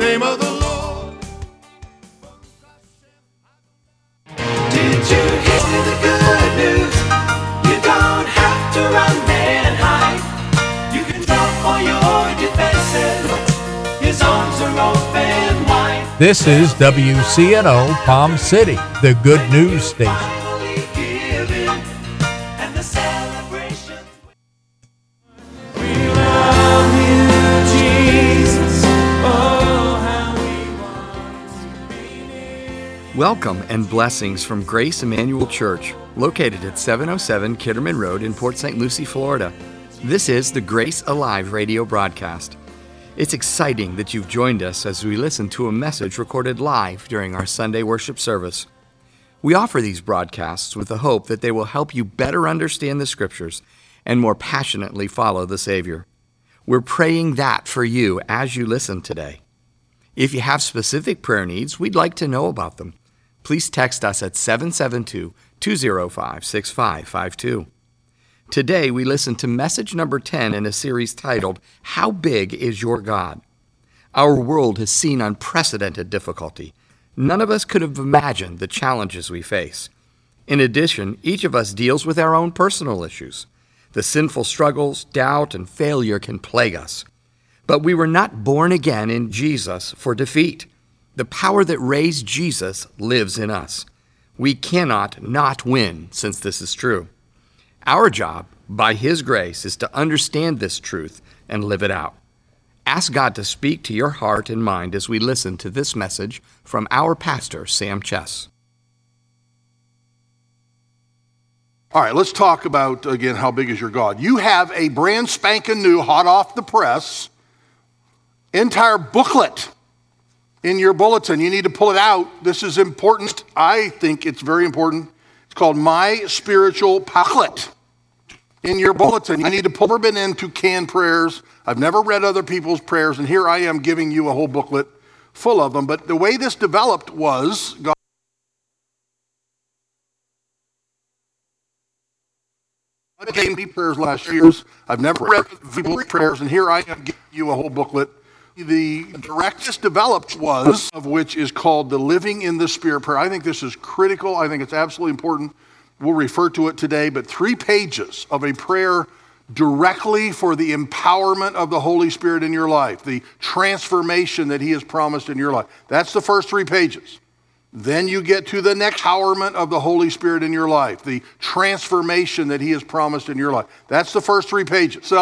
name of the Lord. Did you hear the good news? You don't have to run and hide. You can drop all your defenses. His arms are open wide. This is WCNO Palm City, the good news station. Welcome and blessings from Grace Emmanuel Church, located at 707 Kitterman Road in Port St. Lucie, Florida. This is the Grace Alive radio broadcast. It's exciting that you've joined us as we listen to a message recorded live during our Sunday worship service. We offer these broadcasts with the hope that they will help you better understand the Scriptures and more passionately follow the Savior. We're praying that for you as you listen today. If you have specific prayer needs, we'd like to know about them. Please text us at 772-205-6552. Today, we listen to message number 10 in a series titled, How Big is Your God? Our world has seen unprecedented difficulty. None of us could have imagined the challenges we face. In addition, each of us deals with our own personal issues. The sinful struggles, doubt, and failure can plague us. But we were not born again in Jesus for defeat. The power that raised Jesus lives in us. We cannot not win since this is true. Our job, by His grace, is to understand this truth and live it out. Ask God to speak to your heart and mind as we listen to this message from our pastor, Sam Chess. All right, let's talk about, again, how big is your God? You have a brand spanking new, hot off the press, entire booklet in your bulletin. You need to pull it out. This is important. I think it's very important. It's called My Spiritual Booklet in your bulletin. You need to pull it into canned prayers. I've never read other people's prayers, and here I am giving you a whole booklet full of them. But the way this developed was God gave me prayers last years. I've never read people's prayers, and here I am giving you a whole booklet. The direct developed was, of which is called the Living in the Spirit prayer. I think this is critical. I think it's absolutely important. We'll refer to it today, but 3 pages of a prayer directly for the empowerment of the Holy Spirit in your life, the transformation that He has promised in your life. That's the first 3 pages. Then you get to the next empowerment of the Holy Spirit in your life, the transformation that He has promised in your life. That's the first 3 pages. So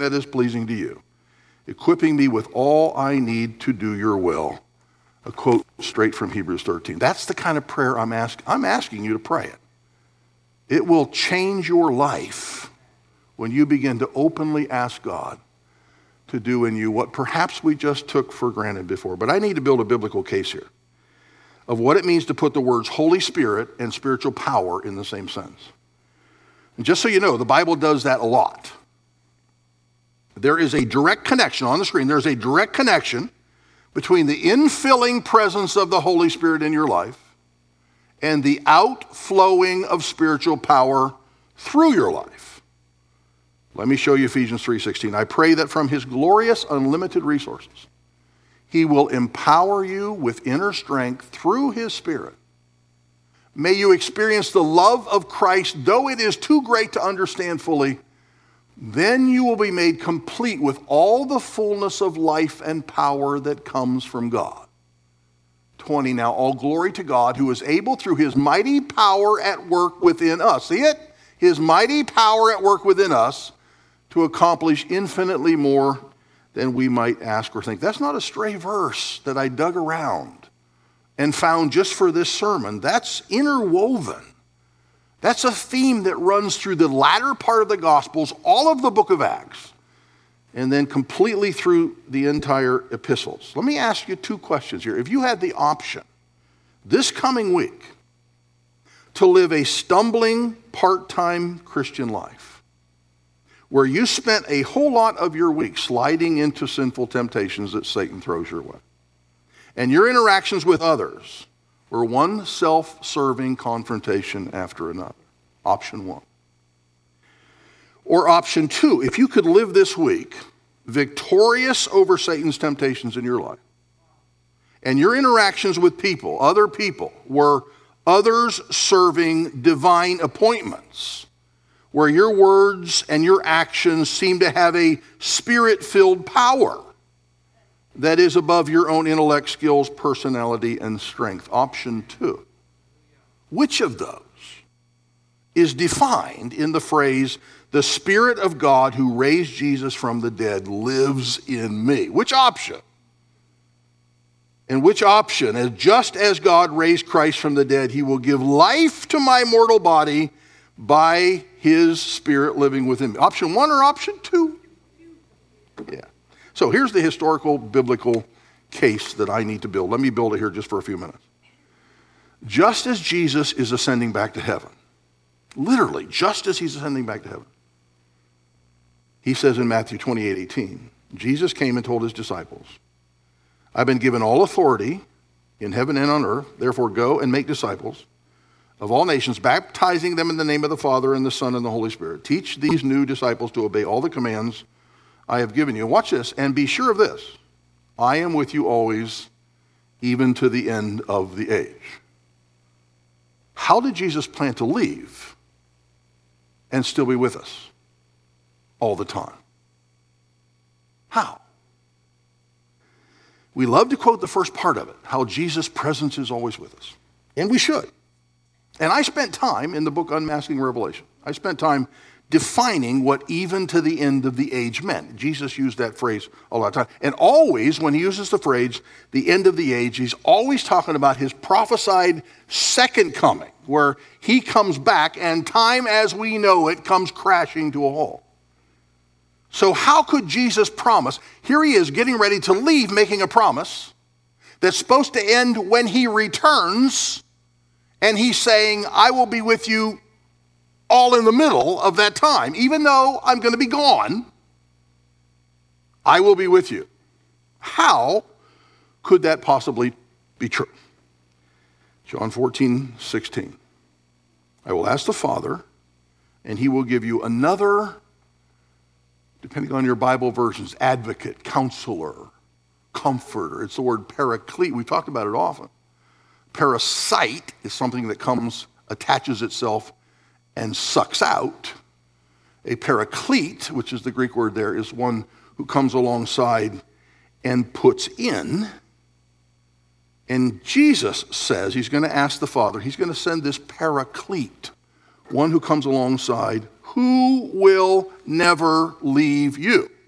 that is pleasing to you, equipping me with all I need to do your will. A quote straight from Hebrews 13. That's the kind of prayer I'm asking you to pray it. It will change your life when you begin to openly ask God to do in you what perhaps we just took for granted before. But I need to build a biblical case here of what it means to put the words Holy Spirit and spiritual power in the same sentence. And just so you know, the Bible does that a lot. There is a direct connection on the screen. There's a direct connection between the infilling presence of the Holy Spirit in your life and the outflowing of spiritual power through your life. Let me show you Ephesians 3:16. I pray that from his glorious unlimited resources, he will empower you with inner strength through his Spirit. May you experience the love of Christ, though it is too great to understand fully. Then you will be made complete with all the fullness of life and power that comes from God. 20, now all glory to God who is able through his mighty power at work within us. See it? His mighty power at work within us to accomplish infinitely more than we might ask or think. That's not a stray verse that I dug around and found just for this sermon. That's interwoven. That's a theme that runs through the latter part of the Gospels, all of the book of Acts, and then completely through the entire epistles. Let me ask you two questions here. If you had the option this coming week to live a stumbling part-time Christian life, where you spent a whole lot of your week sliding into sinful temptations that Satan throws your way, and your interactions with others were one self-serving confrontation after another. Option one. Or option two, if you could live this week victorious over Satan's temptations in your life, and your interactions with people, other people, were others-serving divine appointments, where your words and your actions seem to have a spirit-filled power that is above your own intellect, skills, personality, and strength. Option two. Which of those is defined in the phrase, the Spirit of God who raised Jesus from the dead lives in me? Which option? And which option? As just as God raised Christ from the dead, he will give life to my mortal body by his Spirit living within me. Option one or option two? Yeah. So here's the historical biblical case that I need to build. Let me build it here just for a few minutes. Just as Jesus is ascending back to heaven, literally, just as he's ascending back to heaven, he says in Matthew 28:18, Jesus came and told his disciples, I've been given all authority in heaven and on earth, therefore go and make disciples of all nations, baptizing them in the name of the Father and the Son and the Holy Spirit. Teach these new disciples to obey all the commands I have given you. Watch this, and be sure of this. I am with you always, even to the end of the age. How did Jesus plan to leave and still be with us all the time? How? We love to quote the first part of it, how Jesus' presence is always with us. And we should. And I spent time in the book Unmasking Revelation. I spent time defining what even to the end of the age meant. Jesus used that phrase a lot of time. And always, when he uses the phrase, the end of the age, he's always talking about his prophesied second coming, where he comes back and time as we know it comes crashing to a halt. So how could Jesus promise? Here he is getting ready to leave, making a promise that's supposed to end when he returns, and he's saying, I will be with you all in the middle of that time. Even though I'm going to be gone, I will be with you. How could that possibly be true? John 14:16. I will ask the Father, and he will give you another, depending on your Bible versions, advocate, counselor, comforter. It's the word paraclete. We've talked about it often. Parasite is something that comes, attaches itself, and sucks out. A paraclete, which is the Greek word there, is one who comes alongside and puts in. And Jesus says he's going to ask the Father, he's going to send this paraclete, one who comes alongside, who will never leave you.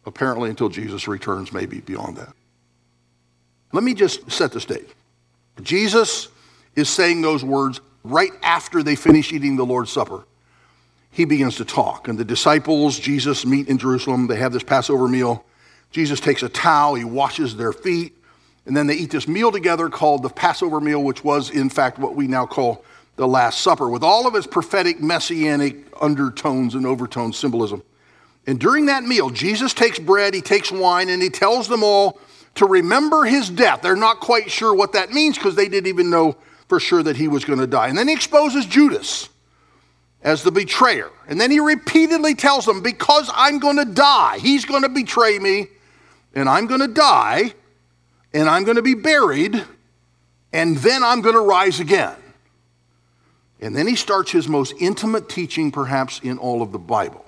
apparently until Jesus returns, maybe beyond that. Let me just set the stage. Jesus is saying those words right after they finish eating the Lord's Supper. He begins to talk, and the disciples, Jesus, meet in Jerusalem. They have this Passover meal. Jesus takes a towel, he washes their feet, and then they eat this meal together called the Passover meal, which was, in fact, what we now call the Last Supper, with all of its prophetic, messianic undertones and overtones symbolism. And during that meal, Jesus takes bread, he takes wine, and he tells them all to remember his death. They're not quite sure what that means because they didn't even know for sure that he was going to die. And then he exposes Judas as the betrayer. And then he repeatedly tells them, because I'm going to die, he's going to betray me, and I'm going to die, and I'm going to be buried, and then I'm going to rise again. And then he starts his most intimate teaching perhaps in all of the Bible.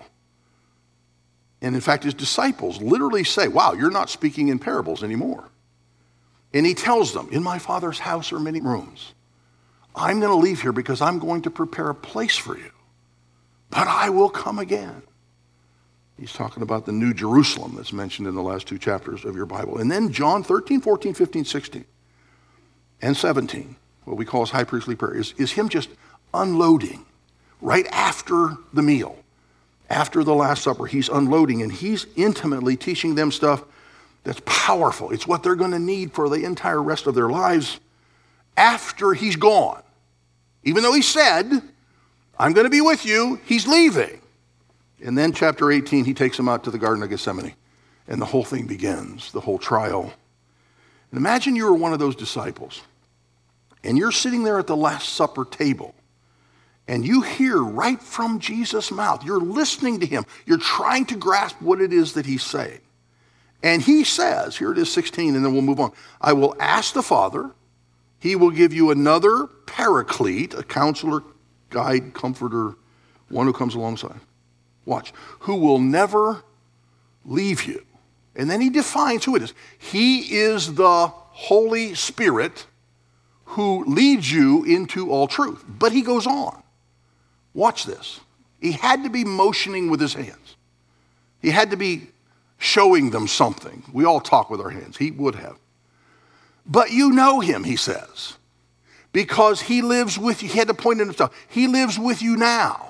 And in fact, his disciples literally say, wow, you're not speaking in parables anymore. And he tells them, in my Father's house are many rooms. I'm going to leave here because I'm going to prepare a place for you. But I will come again. He's talking about the New Jerusalem that's mentioned in the last two chapters of your Bible. And then John 13, 14, 15, 16, and 17, what we call his high priestly prayer, is him just unloading right after the meal. After the Last Supper, he's unloading, and he's intimately teaching them stuff that's powerful. It's what they're going to need for the entire rest of their lives after he's gone. Even though he said, I'm going to be with you, he's leaving. And then chapter 18, he takes them out to the Garden of Gethsemane, and the whole thing begins, the whole trial. And imagine you were one of those disciples, and you're sitting there at the Last Supper table, and you hear right from Jesus' mouth, you're listening to him, you're trying to grasp what it is that he's saying. And he says, here it is 16, and then we'll move on, I will ask the Father, he will give you another paraclete, a counselor, guide, comforter, one who comes alongside. Watch, who will never leave you. And then he defines who it is. He is the Holy Spirit who leads you into all truth. But he goes on. Watch this. He had to be motioning with his hands. He had to be showing them something. We all talk with our hands. He would have. But you know him, he says, because he lives with you. He had to point at himself. He lives with you now.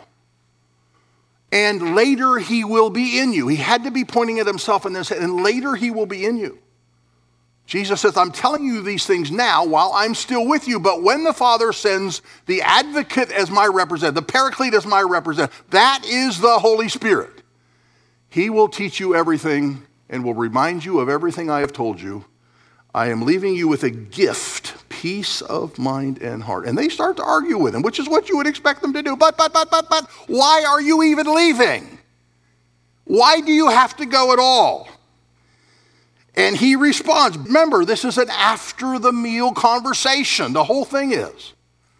And later he will be in you. He had to be pointing at himself and then said, and later he will be in you. Jesus says, I'm telling you these things now while I'm still with you, but when the Father sends the advocate as my representative, the paraclete as my representative, that is the Holy Spirit. He will teach you everything and will remind you of everything I have told you. I am leaving you with a gift, peace of mind and heart. And they start to argue with him, which is what you would expect them to do. But, why are you even leaving? Why do you have to go at all? And he responds, remember, this is an after the meal conversation. The whole thing is.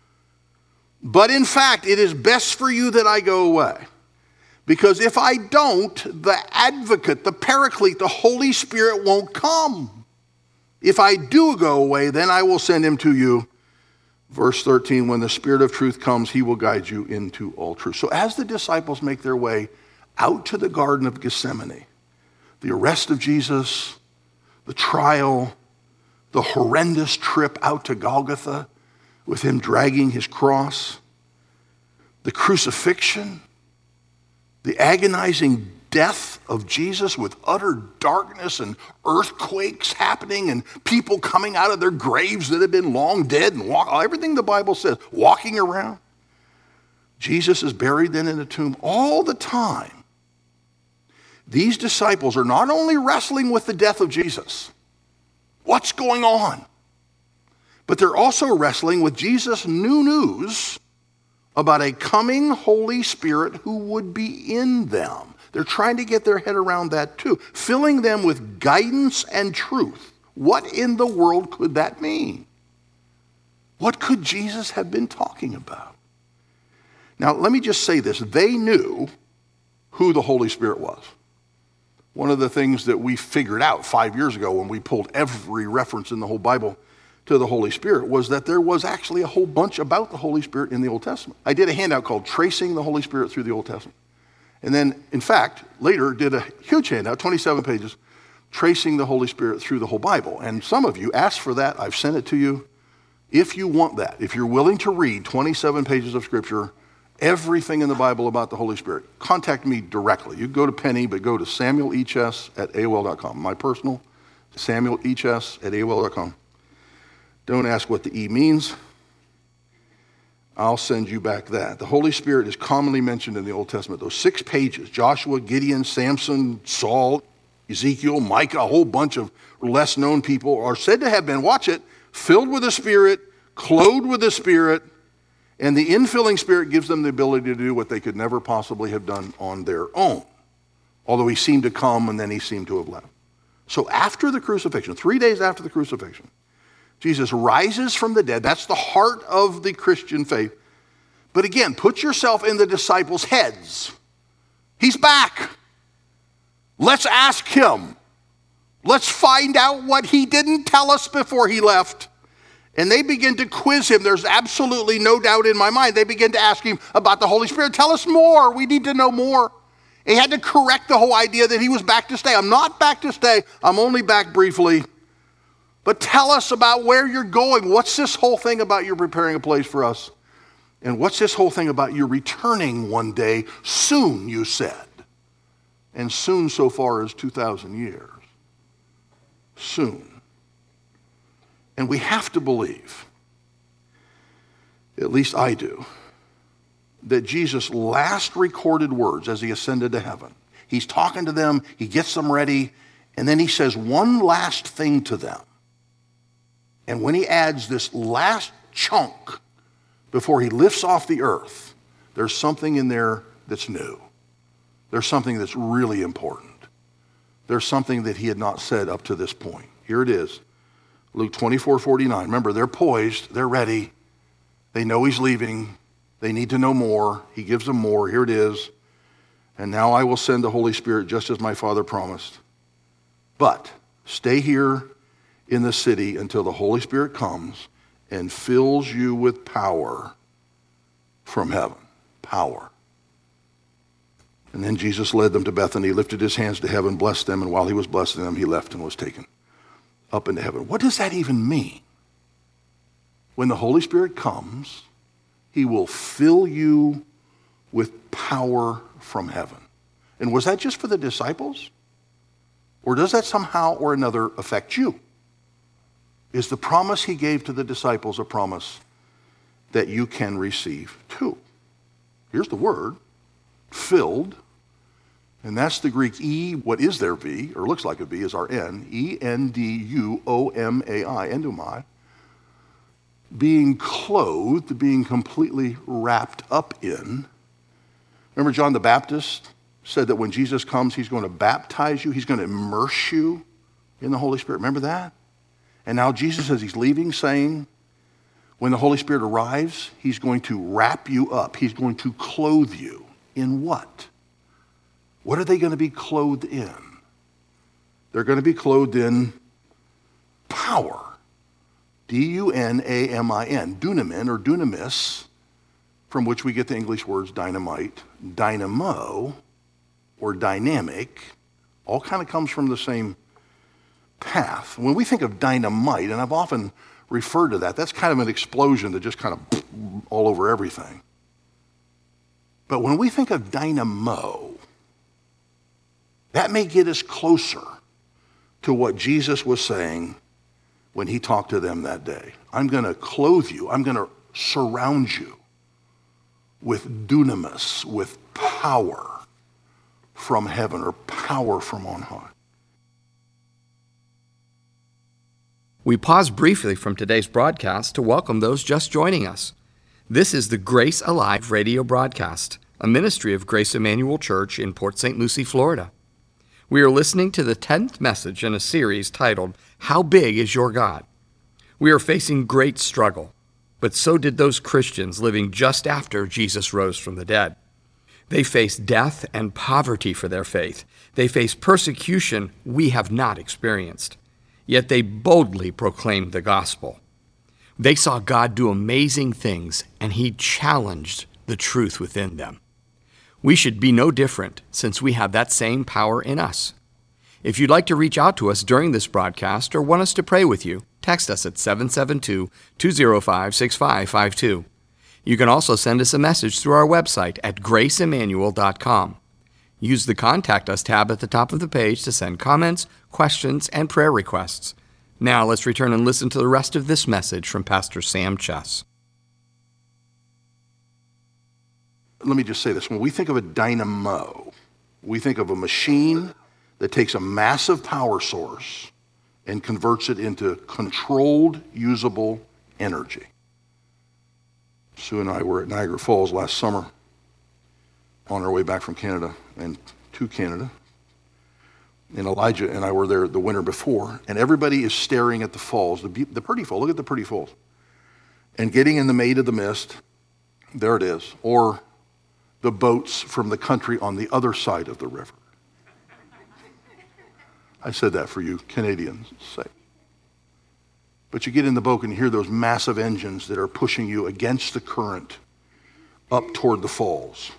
But in fact, it is best for you that I go away. Because if I don't, the advocate, the paraclete, the Holy Spirit won't come. If I do go away, then I will send him to you. Verse 13, when the Spirit of truth comes, he will guide you into all truth. So as the disciples make their way out to the Garden of Gethsemane, the arrest of Jesus, the trial, the horrendous trip out to Golgotha with him dragging his cross, the crucifixion, the agonizing death of Jesus with utter darkness and earthquakes happening and people coming out of their graves that have been long dead and everything the Bible says, walking around. Jesus is buried then in a tomb. All the time, these disciples are not only wrestling with the death of Jesus, what's going on? But they're also wrestling with Jesus' new news about a coming Holy Spirit who would be in them. They're trying to get their head around that too, filling them with guidance and truth. What in the world could that mean? What could Jesus have been talking about? Now, let me just say this. They knew who the Holy Spirit was. One of the things that we figured out 5 years ago when we pulled every reference in the whole Bible to the Holy Spirit was that there was actually a whole bunch about the Holy Spirit in the Old Testament. I did a handout called Tracing the Holy Spirit Through the Old Testament. And then, in fact, later did a huge handout, 27 pages, tracing the Holy Spirit through the whole Bible. And some of you asked for that. I've sent it to you. If you want that, if you're willing to read 27 pages of Scripture, everything in the Bible about the Holy Spirit, contact me directly. You can go to Penny, but go to samuelhs@aol.com. My personal, samuelhs@aol.com. Don't ask what the E means. I'll send you back that. The Holy Spirit is commonly mentioned in the Old Testament. Those 6 pages, Joshua, Gideon, Samson, Saul, Ezekiel, Micah, a whole bunch of less known people are said to have been, watch it, filled with the Spirit, clothed with the Spirit, and the infilling Spirit gives them the ability to do what they could never possibly have done on their own. Although he seemed to come and then he seemed to have left. So after the crucifixion, 3 days after the crucifixion, Jesus rises from the dead. That's the heart of the Christian faith. But again, put yourself in the disciples' heads. He's back. Let's ask him. Let's find out what he didn't tell us before he left. And they begin to quiz him. There's absolutely no doubt in my mind. They begin to ask him about the Holy Spirit. Tell us more. We need to know more. He had to correct the whole idea that he was back to stay. I'm not back to stay. I'm only back briefly. But tell us about where you're going. What's this whole thing about you preparing a place for us? And what's this whole thing about you returning one day? Soon, you said. And soon so far as 2,000 years. Soon. And we have to believe, at least I do, that Jesus' last recorded words as he ascended to heaven, he's talking to them, he gets them ready, and then he says one last thing to them. And when he adds this last chunk before he lifts off the earth, there's something in there that's new. There's something that's really important. There's something that he had not said up to this point. Here it is, Luke 24:49. Remember, they're poised, they're ready. They know he's leaving. They need to know more. He gives them more. Here it is. And now I will send the Holy Spirit just as my Father promised. But stay here in the city until the Holy Spirit comes and fills you with power from heaven. Power. And then Jesus led them to Bethany, lifted his hands to heaven, blessed them, and while he was blessing them, he left and was taken up into heaven. What does that even mean? When the Holy Spirit comes, he will fill you with power from heaven. And was that just for the disciples? Or does that somehow or another affect you? Is the promise he gave to the disciples a promise that you can receive too? Here's the word, filled. And that's the Greek E, what is their V, or looks like a V, is our N, E-N-D-U-O-M-A-I, endumai. Being clothed, being completely wrapped up in. Remember John the Baptist said that when Jesus comes, he's going to baptize you, he's going to immerse you in the Holy Spirit. Remember that? And now Jesus, as he's leaving, saying, when the Holy Spirit arrives, he's going to wrap you up. He's going to clothe you. In what? What are they going to be clothed in? They're going to be clothed in power. D-U-N-A-M-I-N, dunamin or dunamis, from which we get the English words dynamite, dynamo, or dynamic, all kind of comes from the same path. When we think of dynamite, and I've often referred to that, that's kind of an explosion that just kind of all over everything. But when we think of dynamo, that may get us closer to what Jesus was saying when he talked to them that day. I'm going to clothe you. I'm going to surround you with dunamis, with power from heaven or power from on high. We pause briefly from today's broadcast to welcome those just joining us. This is the Grace Alive radio broadcast, a ministry of Grace Emmanuel Church in Port St. Lucie, Florida. We are listening to the 10th message in a series titled, How Big is Your God? We are facing great struggle, but so did those Christians living just after Jesus rose from the dead. They faced death and poverty for their faith. They faced persecution we have not experienced. Yet they boldly proclaimed the gospel. They saw God do amazing things, and he challenged the truth within them. We should be no different since we have that same power in us. If you'd like to reach out to us during this broadcast or want us to pray with you, text us at 772-205-6552. You can also send us a message through our website at graceemmanuel.com. Use the Contact Us tab at the top of the page to send comments, questions, and prayer requests. Now let's return and listen to the rest of this message from Pastor Sam Chess. Let me just say this. When we think of a dynamo, we think of a machine that takes a massive power source and converts it into controlled, usable energy. Sue and I were at Niagara Falls last summer on our way back from Canada and to Canada. And Elijah and I were there the winter before, and everybody is staring at the falls, the pretty falls. Look at the pretty falls. And getting in the Maid of the Mist, there it is, or the boats from the country on the other side of the river. I said that for you Canadians' sake. But you get in the boat and you hear those massive engines that are pushing you against the current up toward the falls.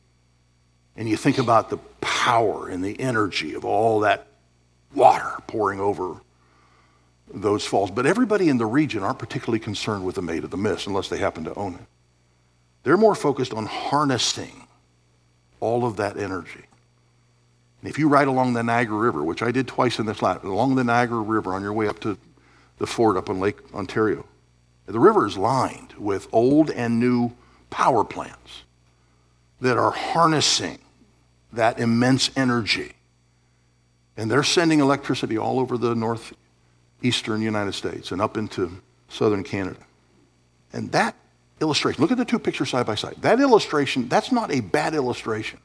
And you think about the power and the energy of all that water pouring over those falls. But everybody in the region aren't particularly concerned with the Maid of the Mist unless they happen to own it. They're more focused on harnessing all of that energy. And if you ride along the Niagara River, which I did twice in this life, along the Niagara River on your way up to the fort up on Lake Ontario, the river is lined with old and new power plants that are harnessing that immense energy. And they're sending electricity all over the northeastern United States and up into southern Canada. And that illustration, look at the two pictures side by side. That illustration, that's not a bad illustration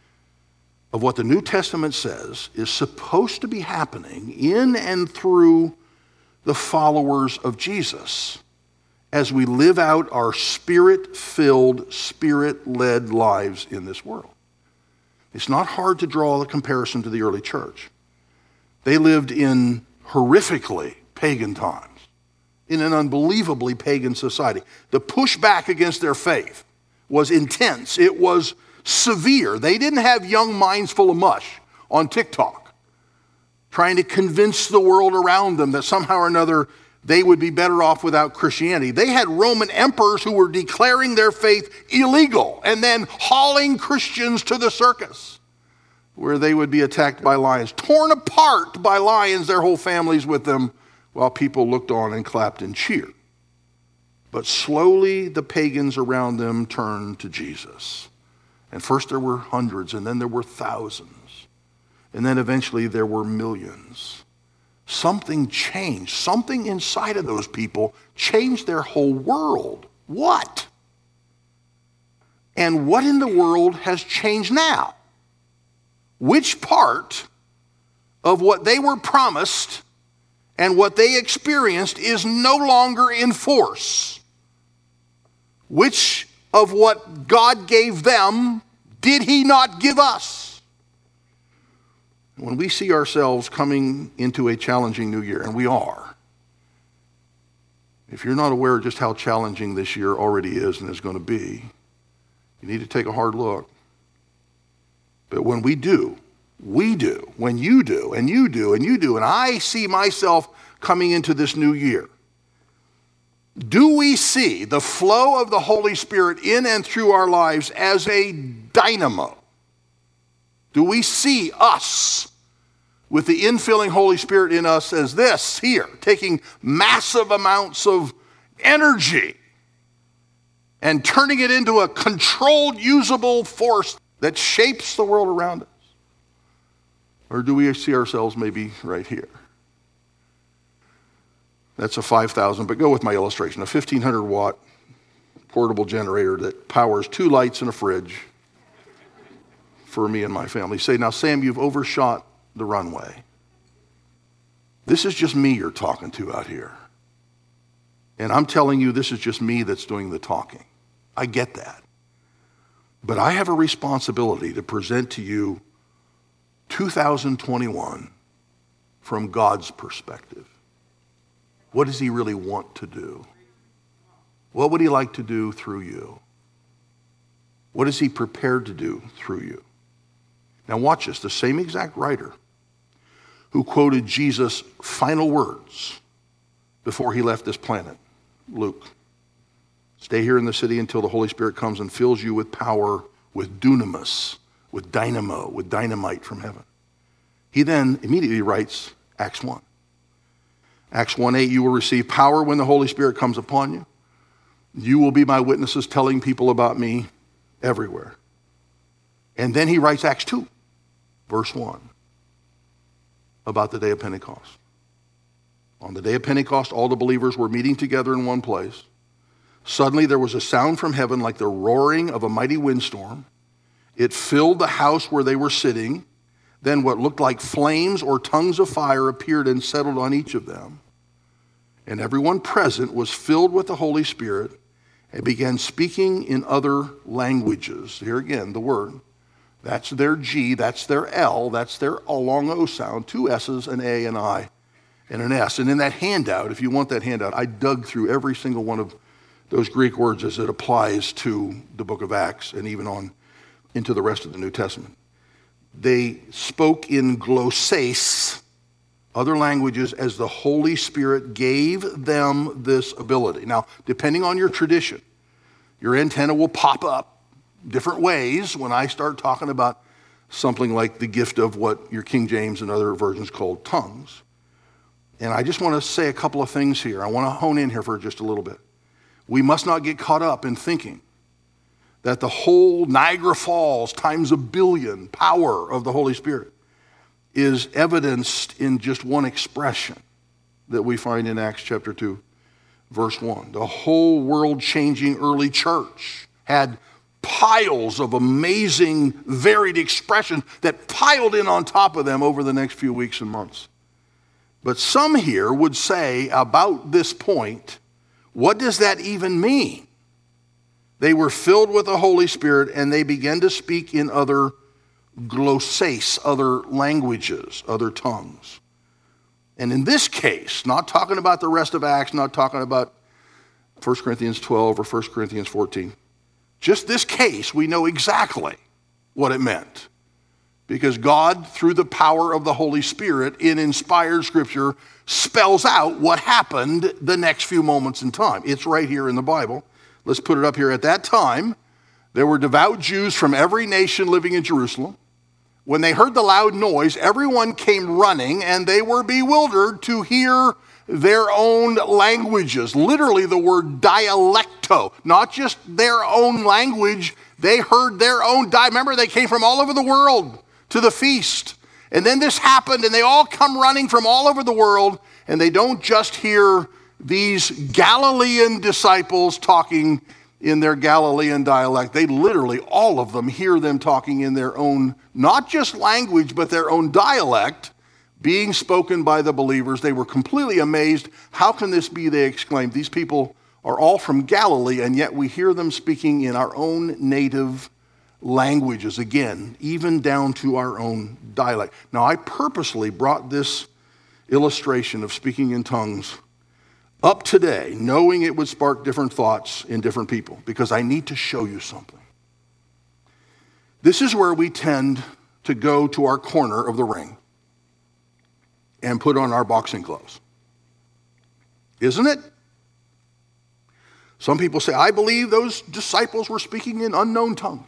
of what the New Testament says is supposed to be happening in and through the followers of Jesus as we live out our spirit-filled, spirit-led lives in this world. It's not hard to draw the comparison to the early church. They lived in horrifically pagan times, in an unbelievably pagan society. The pushback against their faith was intense. It was severe. They didn't have young minds full of mush on TikTok trying to convince the world around them that somehow or another they would be better off without Christianity. They had Roman emperors who were declaring their faith illegal and then hauling Christians to the circus where they would be attacked by lions, torn apart by lions, their whole families with them, while people looked on and clapped and cheered. But slowly the pagans around them turned to Jesus. And first there were hundreds, and then there were thousands. And then eventually there were millions. Something changed. Something inside of those people changed their whole world. What? And what in the world has changed now? Which part of what they were promised and what they experienced is no longer in force? Which of what God gave them did he not give us? When we see ourselves coming into a challenging new year, and we are, if you're not aware of just how challenging this year already is and is going to be, you need to take a hard look. But when we do, when you do, and you do, and you do, and I see myself coming into this new year, do we see the flow of the Holy Spirit in and through our lives as a dynamo? Do we see us with the infilling Holy Spirit in us as this here, taking massive amounts of energy and turning it into a controlled, usable force that shapes the world around us? Or do we see ourselves maybe right here? That's a 5,000, but go with my illustration, a 1,500 watt portable generator that powers 2 lights and a fridge for me and my family. Say, now Sam, you've overshot the runway. This is just me you're talking to out here. And I'm telling you, this is just me that's doing the talking. I get that. But I have a responsibility to present to you 2021 from God's perspective. What does he really want to do? What would he like to do through you? What is he prepared to do through you? Now watch this. The same exact writer who quoted Jesus' final words before he left this planet, Luke. Stay here in the city until the Holy Spirit comes and fills you with power, with dunamis, with dynamo, with dynamite from heaven. He then immediately writes Acts 1. Acts 1:8, you will receive power when the Holy Spirit comes upon you. You will be my witnesses telling people about me everywhere. And then he writes Acts 2, verse 1, about the day of Pentecost. On the day of Pentecost, all the believers were meeting together in one place. Suddenly there was a sound from heaven like the roaring of a mighty windstorm. It filled the house where they were sitting. Then what looked like flames or tongues of fire appeared and settled on each of them. And everyone present was filled with the Holy Spirit and began speaking in other languages. Here again, the word. That's their G, that's their L, that's their long O sound. 2 S's, an A, an I, and an S. And in that handout, if you want that handout, I dug through every single one of those Greek words as it applies to the book of Acts and even on into the rest of the New Testament. They spoke in glosses, other languages, as the Holy Spirit gave them this ability. Now, depending on your tradition, your antenna will pop up different ways when I start talking about something like the gift of what your King James and other versions call tongues. And I just want to say a couple of things here. I want to hone in here for just a little bit. We must not get caught up in thinking that the whole Niagara Falls times a billion power of the Holy Spirit is evidenced in just one expression that we find in Acts chapter 2, verse 1. The whole world-changing early church had piles of amazing, varied expressions that piled in on top of them over the next few weeks and months. But some here would say about this point, what does that even mean? They were filled with the Holy Spirit and they began to speak in other glosses, other languages, other tongues. And in this case, not talking about the rest of Acts, not talking about 1 Corinthians 12 or 1 Corinthians 14, just this case, we know exactly what it meant. Because God, through the power of the Holy Spirit in inspired scripture, spells out what happened the next few moments in time. It's right here in the Bible. Let's put it up here. At that time, there were devout Jews from every nation living in Jerusalem. When they heard the loud noise, everyone came running, and they were bewildered to hear their own languages. Literally the word dialecto, not just their own language. They heard their own Remember, they came from all over the world to the feast. And then this happened, and they all come running from all over the world, and they don't just hear these Galilean disciples talking in their Galilean dialect. They literally, all of them, hear them talking in their own, not just language, but their own dialect, being spoken by the believers. They were completely amazed. How can this be? They exclaimed. These people are all from Galilee, and yet we hear them speaking in our own native languages, again, even down to our own dialect. Now, I purposely brought this illustration of speaking in tongues up today, knowing it would spark different thoughts in different people, because I need to show you something. This is where we tend to go to our corner of the ring and put on our boxing gloves. Isn't it? Some people say, I believe those disciples were speaking in unknown tongues.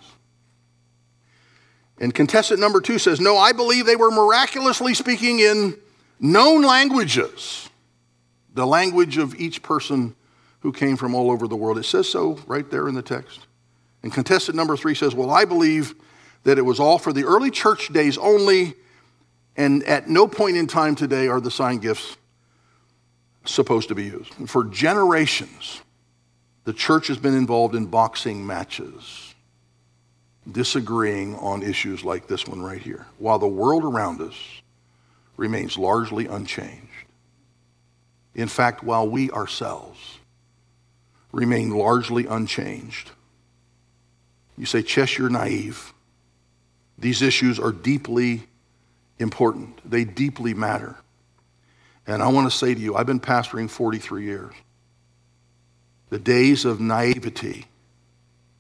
And contestant number 2 says, no, I believe they were miraculously speaking in known languages, the language of each person who came from all over the world. It says so right there in the text. And contestant number 3 says, well, I believe that it was all for the early church days only, and at no point in time today are the sign gifts supposed to be used. And for generations, the church has been involved in boxing matches, disagreeing on issues like this one right here, while the world around us remains largely unchanged. In fact, while we ourselves remain largely unchanged. You say, Chess, you're naive. These issues are deeply important. They deeply matter. And I want to say to you, I've been pastoring 43 years. The days of naivety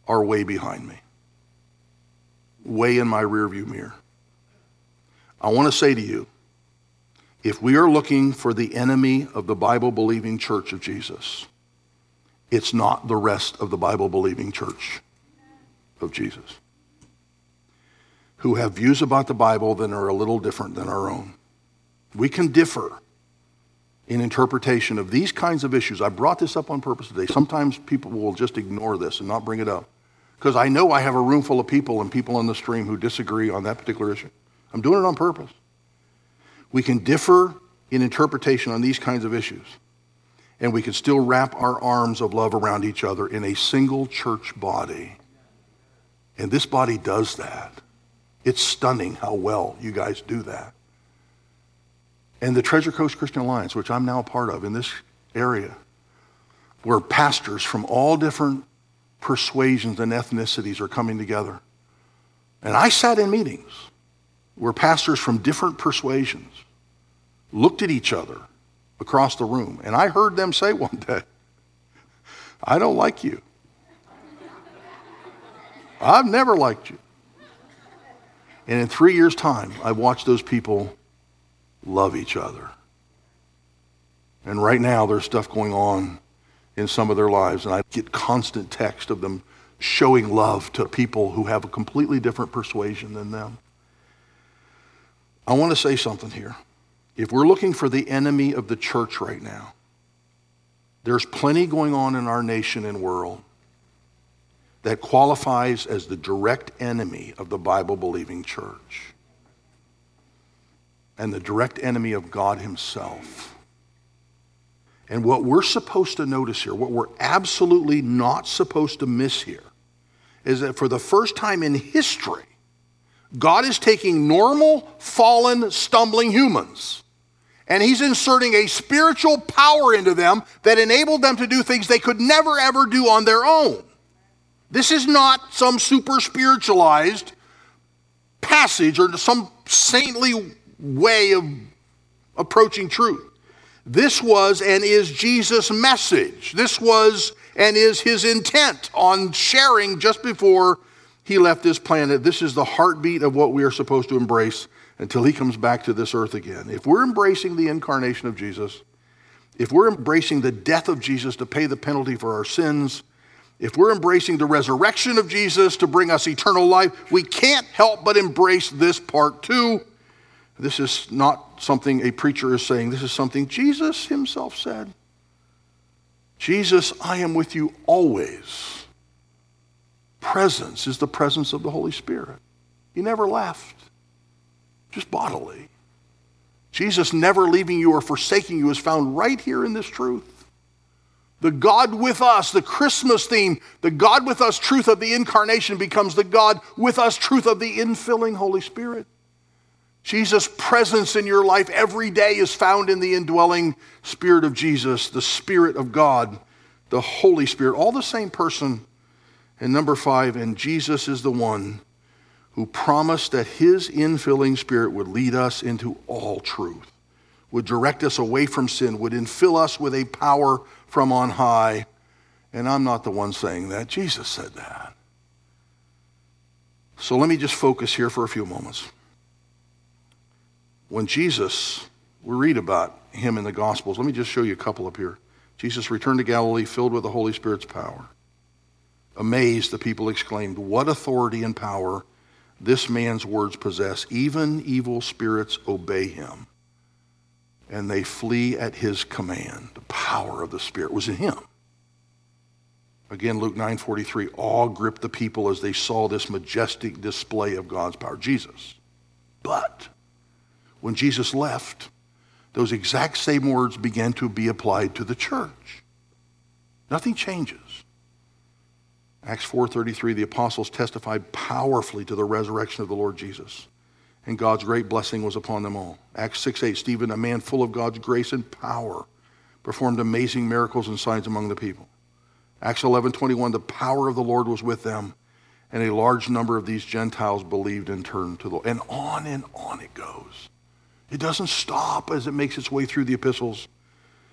are way behind me, way in my rearview mirror. I want to say to you, if we are looking for the enemy of the Bible-believing church of Jesus, it's not the rest of the Bible-believing church of Jesus, who have views about the Bible that are a little different than our own. We can differ in interpretation of these kinds of issues. I brought this up on purpose today. Sometimes people will just ignore this and not bring it up, because I know I have a room full of people and people on the stream who disagree on that particular issue. I'm doing it on purpose. We can differ in interpretation on these kinds of issues, and we can still wrap our arms of love around each other in a single church body. And this body does that. It's stunning how well you guys do that. And the Treasure Coast Christian Alliance, which I'm now a part of in this area, where pastors from all different persuasions and ethnicities are coming together. And I sat in meetings where pastors from different persuasions looked at each other across the room, and I heard them say one day, "I don't like you. I've never liked you." And in 3 years' time, I watched those people love each other. And right now, there's stuff going on in some of their lives, and I get constant text of them showing love to people who have a completely different persuasion than them. I want to say something here. If we're looking for the enemy of the church right now, there's plenty going on in our nation and world that qualifies as the direct enemy of the Bible-believing church and the direct enemy of God himself. And what we're supposed to notice here, what we're absolutely not supposed to miss here, is that for the first time in history, God is taking normal, fallen, stumbling humans, and he's inserting a spiritual power into them that enabled them to do things they could never, ever do on their own. This is not some super spiritualized passage or some saintly way of approaching truth. This was and is Jesus' message. This was and is his intent on sharing just before he left this planet. This is the heartbeat of what we are supposed to embrace until he comes back to this earth again. If we're embracing the incarnation of Jesus, if we're embracing the death of Jesus to pay the penalty for our sins, if we're embracing the resurrection of Jesus to bring us eternal life, we can't help but embrace this part too. This is not something a preacher is saying. This is something Jesus himself said. Jesus, I am with you always. Presence is the presence of the Holy Spirit. He never left, just bodily. Jesus never leaving you or forsaking you is found right here in this truth. The God with us, the Christmas theme, the God with us truth of the incarnation becomes the God with us truth of the infilling Holy Spirit. Jesus' presence in your life every day is found in the indwelling Spirit of Jesus, the Spirit of God, the Holy Spirit, all the same person. And number 5, and Jesus is the one who promised that his infilling Spirit would lead us into all truth, would direct us away from sin, would infill us with a power from on high. And I'm not the one saying that. Jesus said that. So let me just focus here for a few moments. When Jesus, we read about him in the Gospels. Let me just show you a couple up here. Jesus returned to Galilee filled with the Holy Spirit's power. Amazed, the people exclaimed, "What authority and power this man's words possess. Even evil spirits obey him, and they flee at his command." The power of the Spirit was in him. Again, Luke 9:43, awe gripped the people as they saw this majestic display of God's power. Jesus. But when Jesus left, those exact same words began to be applied to the church. Nothing changes. Acts 4:33, the apostles testified powerfully to the resurrection of the Lord Jesus, and God's great blessing was upon them all. Acts 6:8, Stephen, a man full of God's grace and power, performed amazing miracles and signs among the people. Acts 11:21, the power of the Lord was with them, and a large number of these Gentiles believed and turned to the Lord. And on it goes. It doesn't stop as it makes its way through the epistles.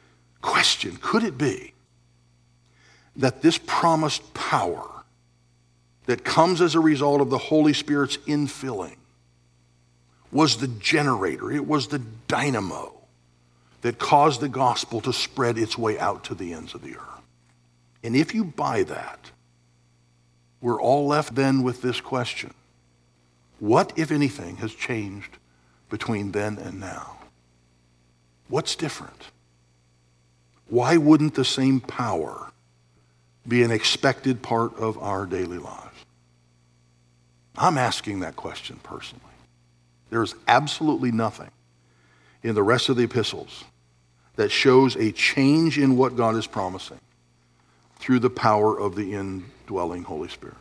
Question, could it be that this promised power that comes as a result of the Holy Spirit's infilling was the generator. It was the dynamo that caused the gospel to spread its way out to the ends of the earth. And if you buy that, we're all left then with this question. What, if anything, has changed between then and now? What's different? Why wouldn't the same power be an expected part of our daily lives? I'm asking that question personally. There's absolutely nothing in the rest of the epistles that shows a change in what God is promising through the power of the indwelling Holy Spirit.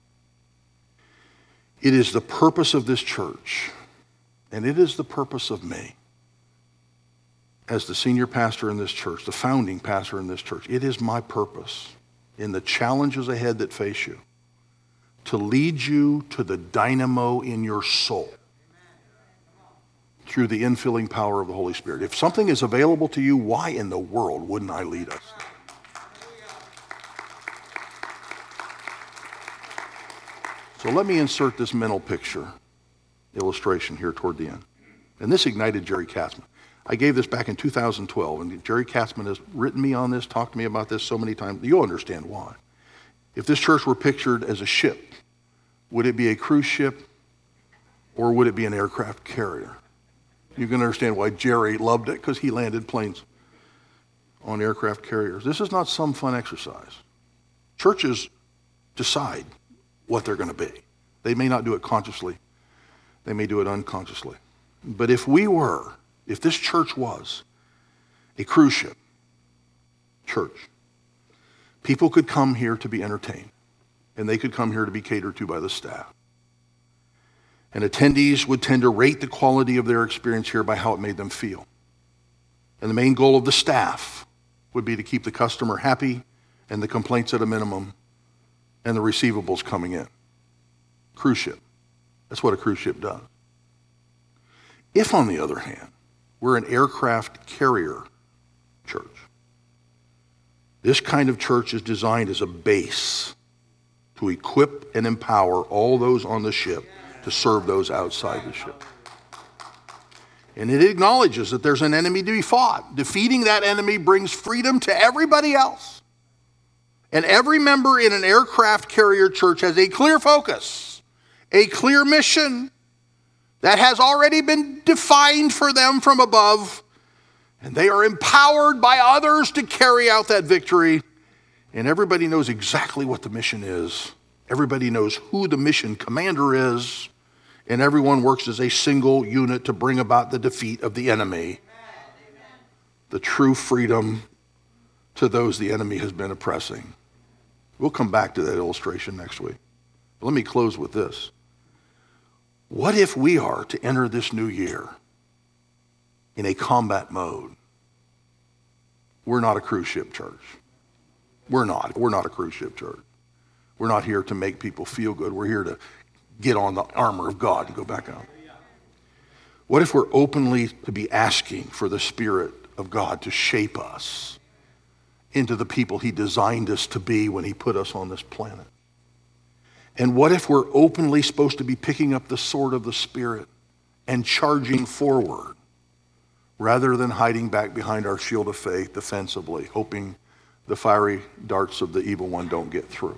It is the purpose of this church, and it is the purpose of me as the senior pastor in this church, the founding pastor in this church. It is my purpose in the challenges ahead that face you to lead you to the dynamo in your soul through the infilling power of the Holy Spirit. If something is available to you, why in the world wouldn't I lead us? So let me insert this mental picture illustration here toward the end. And this ignited Jerry Katzman. I gave this back in 2012, and Jerry Katzman has written me on this, talked to me about this so many times. You'll understand why. If this church were pictured as a ship, would it be a cruise ship or would it be an aircraft carrier? You can understand why Jerry loved it, because he landed planes on aircraft carriers. This is not some fun exercise. Churches decide what they're going to be. They may not do it consciously. They may do it unconsciously. But if this church was a cruise ship church, people could come here to be entertained, and they could come here to be catered to by the staff. And attendees would tend to rate the quality of their experience here by how it made them feel. And the main goal of the staff would be to keep the customer happy and the complaints at a minimum and the receivables coming in. Cruise ship. That's what a cruise ship does. If, on the other hand, we're an aircraft carrier church, this kind of church is designed as a base to equip and empower all those on the ship to serve those outside the ship. And it acknowledges that there's an enemy to be fought. Defeating that enemy brings freedom to everybody else. And every member in an aircraft carrier church has a clear focus, a clear mission that has already been defined for them from above. And they are empowered by others to carry out that victory. And everybody knows exactly what the mission is. Everybody knows who the mission commander is. And everyone works as a single unit to bring about the defeat of the enemy. The true freedom to those the enemy has been oppressing. We'll come back to that illustration next week. But let me close with this. What if we are to enter this new year in a combat mode? We're not a cruise ship church. We're not a cruise ship church. We're not here to make people feel good. We're here to get on the armor of God and go back out. What if we're openly to be asking for the Spirit of God to shape us into the people he designed us to be when he put us on this planet? And what if we're openly supposed to be picking up the sword of the Spirit and charging forward rather than hiding back behind our shield of faith defensively, hoping the fiery darts of the evil one don't get through?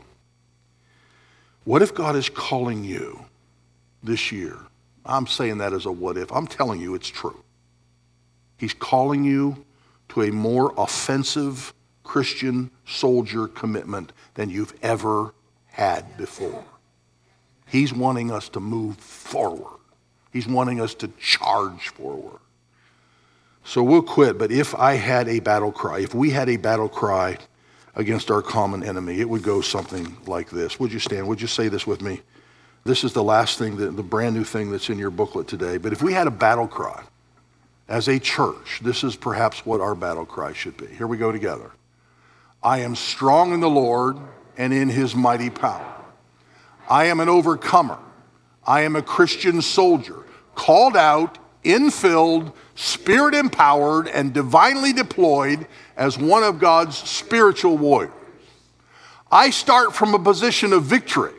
What if God is calling you this year? I'm saying that as a what if. I'm telling you it's true. He's calling you to a more offensive Christian soldier commitment than you've ever had before. He's wanting us to move forward. He's wanting us to charge forward. So we'll quit, but if I had a battle cry, if we had a battle cry against our common enemy, it would go something like this. Would you stand? Would you say this with me? This is the last thing, the brand new thing that's in your booklet today. But if we had a battle cry as a church, this is perhaps what our battle cry should be. Here we go together. I am strong in the Lord and in his mighty power. I am an overcomer. I am a Christian soldier, called out, infilled, Spirit-empowered, and divinely deployed as one of God's spiritual warriors. I start from a position of victory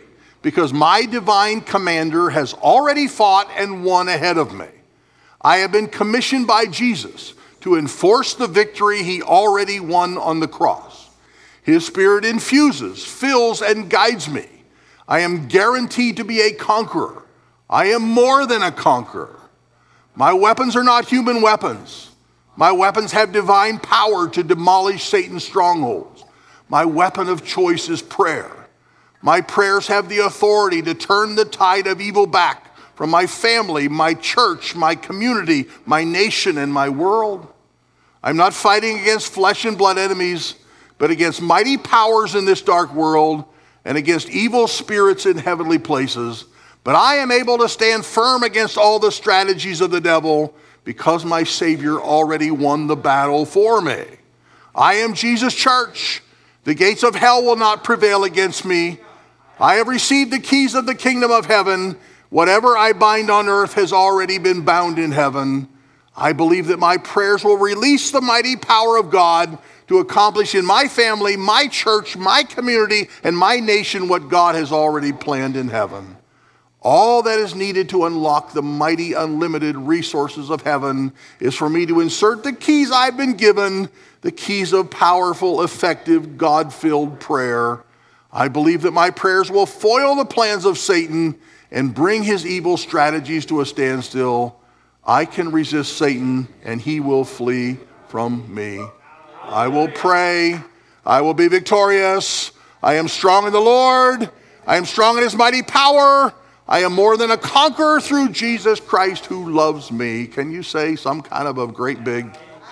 because my divine commander has already fought and won ahead of me. I have been commissioned by Jesus to enforce the victory he already won on the cross. His Spirit infuses, fills, and guides me. I am guaranteed to be a conqueror. I am more than a conqueror. My weapons are not human weapons. My weapons have divine power to demolish Satan's strongholds. My weapon of choice is prayer. My prayers have the authority to turn the tide of evil back from my family, my church, my community, my nation, and my world. I'm not fighting against flesh and blood enemies, but against mighty powers in this dark world and against evil spirits in heavenly places. But I am able to stand firm against all the strategies of the devil because my Savior already won the battle for me. I am Jesus' church. The gates of hell will not prevail against me. I have received the keys of the kingdom of heaven. Whatever I bind on earth has already been bound in heaven. I believe that my prayers will release the mighty power of God to accomplish in my family, my church, my community, and my nation what God has already planned in heaven. All that is needed to unlock the mighty, unlimited resources of heaven is for me to insert the keys I've been given, the keys of powerful, effective, God-filled prayer. I believe that my prayers will foil the plans of Satan and bring his evil strategies to a standstill. I can resist Satan, and he will flee from me. I will pray. I will be victorious. I am strong in the Lord. I am strong in his mighty power. I am more than a conqueror through Jesus Christ who loves me. Can you say some kind of a great big?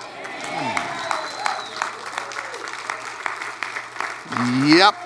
Yep.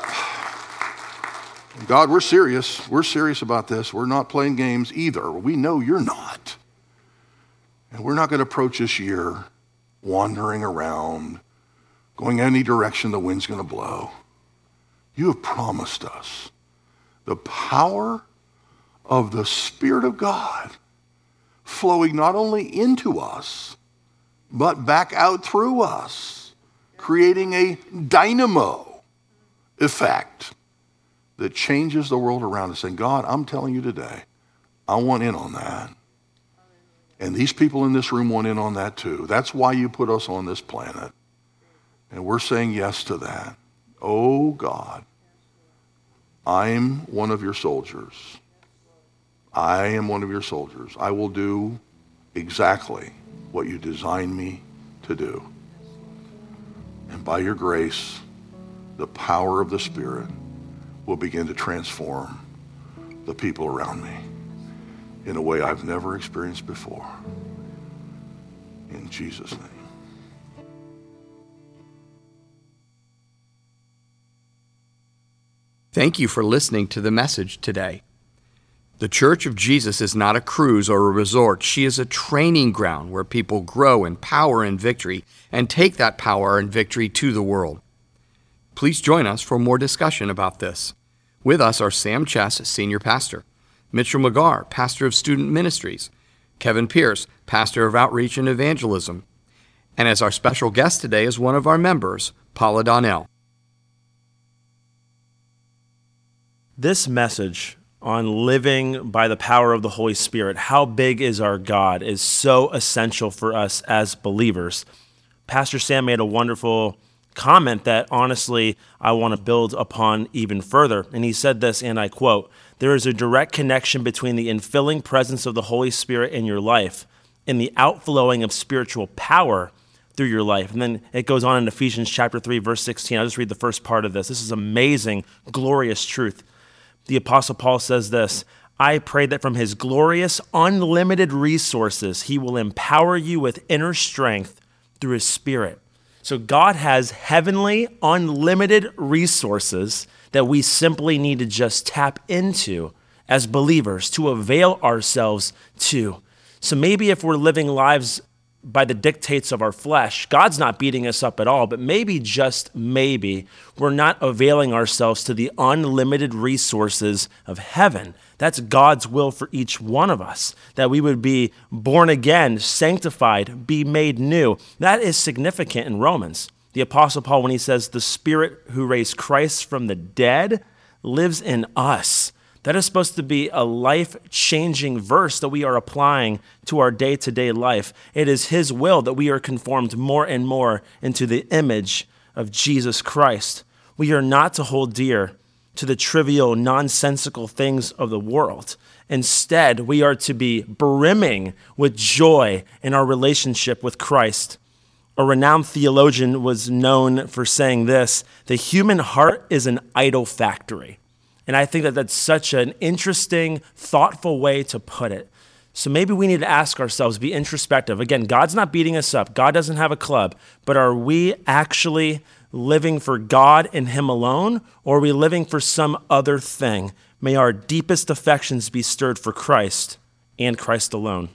God, we're serious. We're serious about this. We're not playing games either. We know you're not. And we're not going to approach this year wandering around, going any direction the wind's going to blow. You have promised us the power of the Spirit of God flowing not only into us, but back out through us, creating a dynamo effect that changes the world around us. And God, I'm telling you today, I want in on that. And these people in this room want in on that too. That's why you put us on this planet. And we're saying yes to that. Oh God, I'm one of your soldiers. I am one of your soldiers. I will do exactly what you designed me to do. And by your grace, the power of the Spirit will begin to transform the people around me in a way I've never experienced before. In Jesus' name. Thank you for listening to the message today. The Church of Jesus is not a cruise or a resort. She is a training ground where people grow in power and victory and take that power and victory to the world. Please join us for more discussion about this. With us are Sam Chess, Senior Pastor, Mitchell McGarr, Pastor of Student Ministries, Kevin Pierce, Pastor of Outreach and Evangelism, and as our special guest today is one of our members, Paula Donnell. This message on living by the power of the Holy Spirit, how big is our God, is so essential for us as believers. Pastor Sam made a wonderful comment that honestly I want to build upon even further. And he said this, and I quote, "There is a direct connection between the infilling presence of the Holy Spirit in your life and the outflowing of spiritual power through your life." And then it goes on in Ephesians chapter 3, verse 16. I'll just read the first part of this. This is amazing, glorious truth. The Apostle Paul says this, "I pray that from his glorious, unlimited resources, he will empower you with inner strength through his Spirit." So God has heavenly, unlimited resources that we simply need to just tap into as believers to avail ourselves to. So maybe if we're living lives by the dictates of our flesh, God's not beating us up at all, but maybe, just maybe, we're not availing ourselves to the unlimited resources of heaven. That's God's will for each one of us, that we would be born again, sanctified, be made new. That is significant in Romans. The Apostle Paul, when he says the Spirit who raised Christ from the dead lives in us, That is supposed to be a life-changing verse that we are applying to our day-to-day life. It is his will that we are conformed more and more into the image of Jesus Christ. We are not to hold dear to the trivial, nonsensical things of the world. Instead, we are to be brimming with joy in our relationship with Christ. A renowned theologian was known for saying this: the human heart is an idol factory. And I think that that's such an interesting, thoughtful way to put it. So maybe we need to ask ourselves, be introspective. Again, God's not beating us up. God doesn't have a club. But are we actually living for God and him alone, or are we living for some other thing? May our deepest affections be stirred for Christ and Christ alone.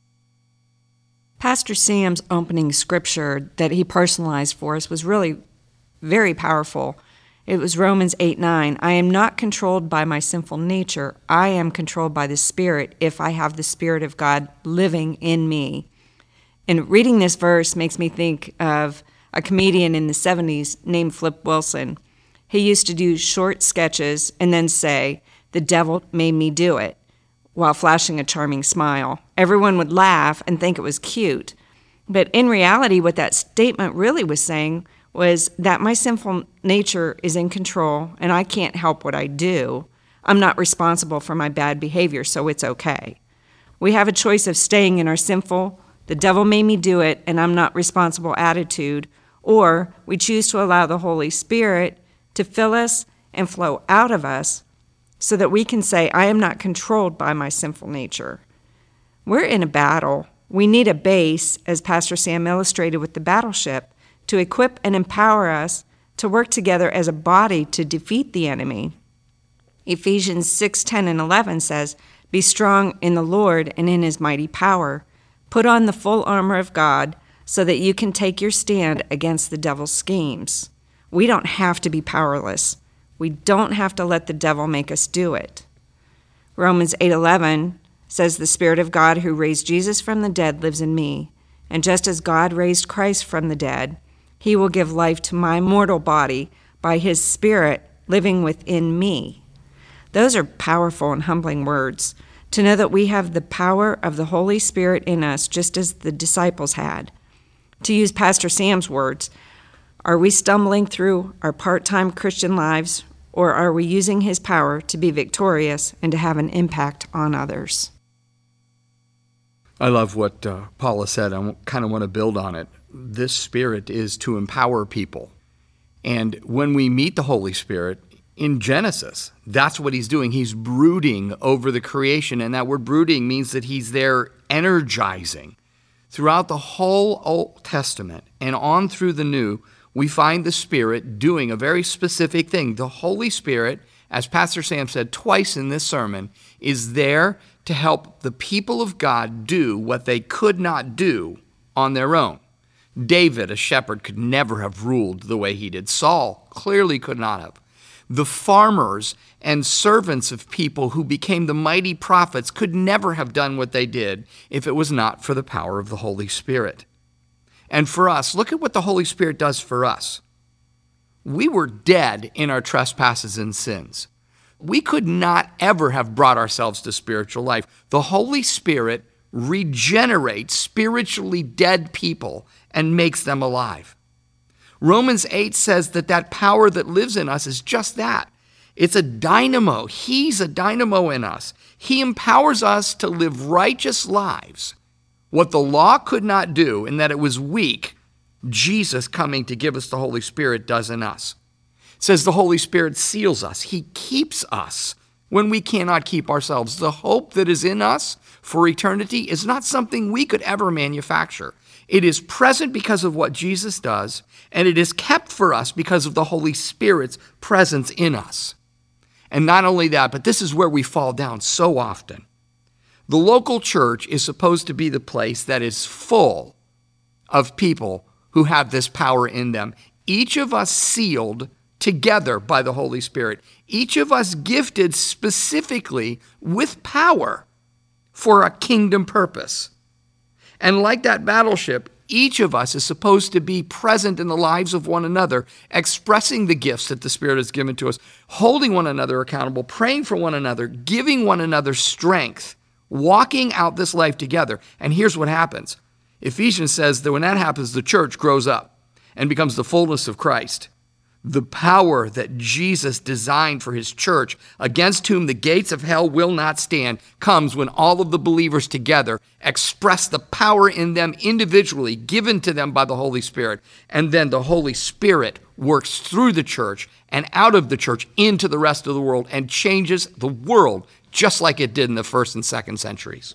Pastor Sam's opening scripture that he personalized for us was really very powerful. It was Romans 8:9. I am not controlled by my sinful nature. I am controlled by the Spirit if I have the Spirit of God living in me. And reading this verse makes me think of a comedian in the 70s named Flip Wilson. He used to do short sketches and then say, "The devil made me do it," while flashing a charming smile. Everyone would laugh and think it was cute. But in reality, what that statement really was saying was that my sinful nature is in control and I can't help what I do. I'm not responsible for my bad behavior, so it's okay. We have a choice of staying in our sinful, "the devil made me do it and I'm not responsible" attitude, or we choose to allow the Holy Spirit to fill us and flow out of us so that we can say, I am not controlled by my sinful nature. We're in a battle. We need a base, as Pastor Sam illustrated with the battleship, to equip and empower us to work together as a body to defeat the enemy. Ephesians 6:10 and 11 says, "Be strong in the Lord and in his mighty power. Put on the full armor of God so that you can take your stand against the devil's schemes." We don't have to be powerless. We don't have to let the devil make us do it. Romans 8:11 says, "The Spirit of God who raised Jesus from the dead lives in me. And just as God raised Christ from the dead, he will give life to my mortal body by his Spirit living within me." Those are powerful and humbling words, to know that we have the power of the Holy Spirit in us, just as the disciples had. To use Pastor Sam's words, are we stumbling through our part-time Christian lives, or are we using his power to be victorious and to have an impact on others? I love what Paula said. I kind of want to build on it. This Spirit is to empower people. And when we meet the Holy Spirit in Genesis, that's what he's doing. He's brooding over the creation, and that word brooding means that he's there energizing. Throughout the whole Old Testament and on through the New, we find the Spirit doing a very specific thing. The Holy Spirit, as Pastor Sam said twice in this sermon, is there to help the people of God do what they could not do on their own. David, a shepherd, could never have ruled the way he did. Saul clearly could not have. The farmers and servants of people who became the mighty prophets could never have done what they did if it was not for the power of the Holy Spirit. And for us, look at what the Holy Spirit does for us. We were dead in our trespasses and sins. We could not ever have brought ourselves to spiritual life. The Holy Spirit regenerates spiritually dead people and makes them alive. Romans 8 says that power that lives in us is just that. It's a dynamo. He's a dynamo in us. He empowers us to live righteous lives. What the law could not do, in that it was weak, Jesus coming to give us the Holy Spirit does in us. It says the Holy Spirit seals us. He keeps us when we cannot keep ourselves. The hope that is in us for eternity is not something we could ever manufacture. It is present because of what Jesus does, and it is kept for us because of the Holy Spirit's presence in us. And not only that, but this is where we fall down so often. The local church is supposed to be the place that is full of people who have this power in them. Each of us sealed together by the Holy Spirit. Each of us gifted specifically with power for a kingdom purpose. And like that battleship, each of us is supposed to be present in the lives of one another, expressing the gifts that the Spirit has given to us, holding one another accountable, praying for one another, giving one another strength, walking out this life together. And here's what happens. Ephesians says that when that happens, the church grows up and becomes the fullness of Christ. The power that Jesus designed for his church, against whom the gates of hell will not stand, comes when all of the believers together express the power in them individually, given to them by the Holy Spirit. And then the Holy Spirit works through the church and out of the church into the rest of the world and changes the world just like it did in the first and second centuries.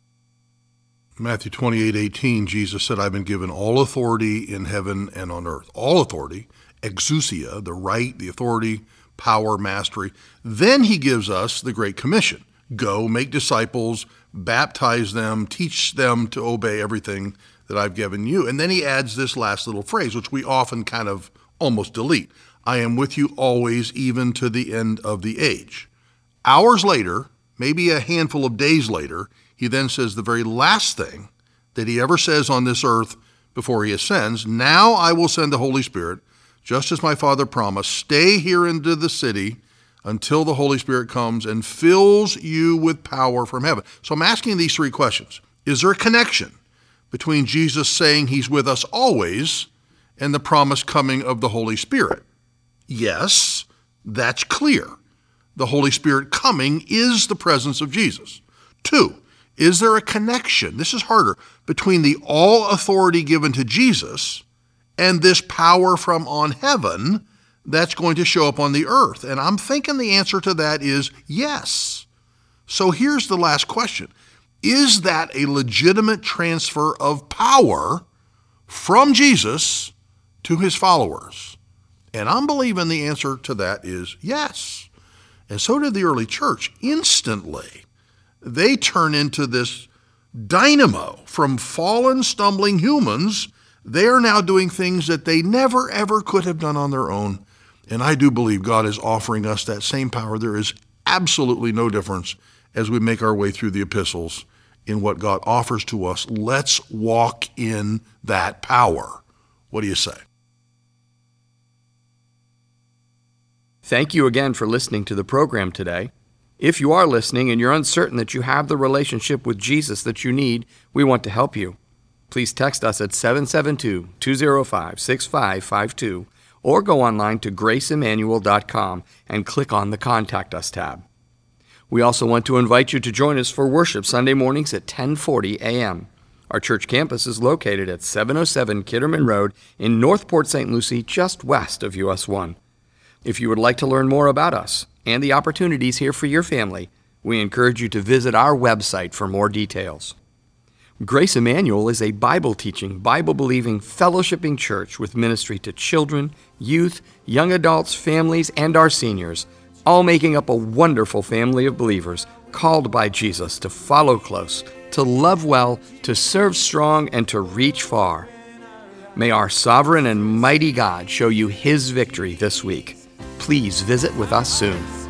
Matthew 28:18, Jesus said, I've been given all authority in heaven and on earth. All authority. Exousia, the right, the authority, power, mastery. Then he gives us the Great Commission. Go, make disciples, baptize them, teach them to obey everything that I've given you. And then he adds this last little phrase, which we often kind of almost delete. I am with you always, even to the end of the age. Hours later, maybe a handful of days later, he then says the very last thing that he ever says on this earth before he ascends. Now I will send the Holy Spirit, just as my Father promised. Stay here into the city until the Holy Spirit comes and fills you with power from heaven. So I'm asking these three questions. Is there a connection between Jesus saying he's with us always and the promised coming of the Holy Spirit? Yes, that's clear. The Holy Spirit coming is the presence of Jesus. 2, is there a connection, this is harder, between the all authority given to Jesus and this power from on heaven that's going to show up on the earth? And I'm thinking the answer to that is yes. So here's the last question. Is that a legitimate transfer of power from Jesus to his followers? And I'm believing the answer to that is yes. And so did the early church. Instantly, they turn into this dynamo from fallen, stumbling humans. They are now doing things that they never, ever could have done on their own. And I do believe God is offering us that same power. There is absolutely no difference as we make our way through the epistles in what God offers to us. Let's walk in that power. What do you say? Thank you again for listening to the program today. If you are listening and you're uncertain that you have the relationship with Jesus that you need, we want to help you. Please text us at 772-205-6552 or go online to graceemmanuel.com and click on the Contact Us tab. We also want to invite you to join us for worship Sunday mornings at 10:40 a.m. Our church campus is located at 707 Kitterman Road in Northport, St. Lucie, just west of US 1. If you would like to learn more about us and the opportunities here for your family, we encourage you to visit our website for more details. Grace Emmanuel is a Bible-teaching, Bible-believing, fellowshipping church with ministry to children, youth, young adults, families, and our seniors, all making up a wonderful family of believers called by Jesus to follow close, to love well, to serve strong, and to reach far. May our sovereign and mighty God show you his victory this week. Please visit with us soon.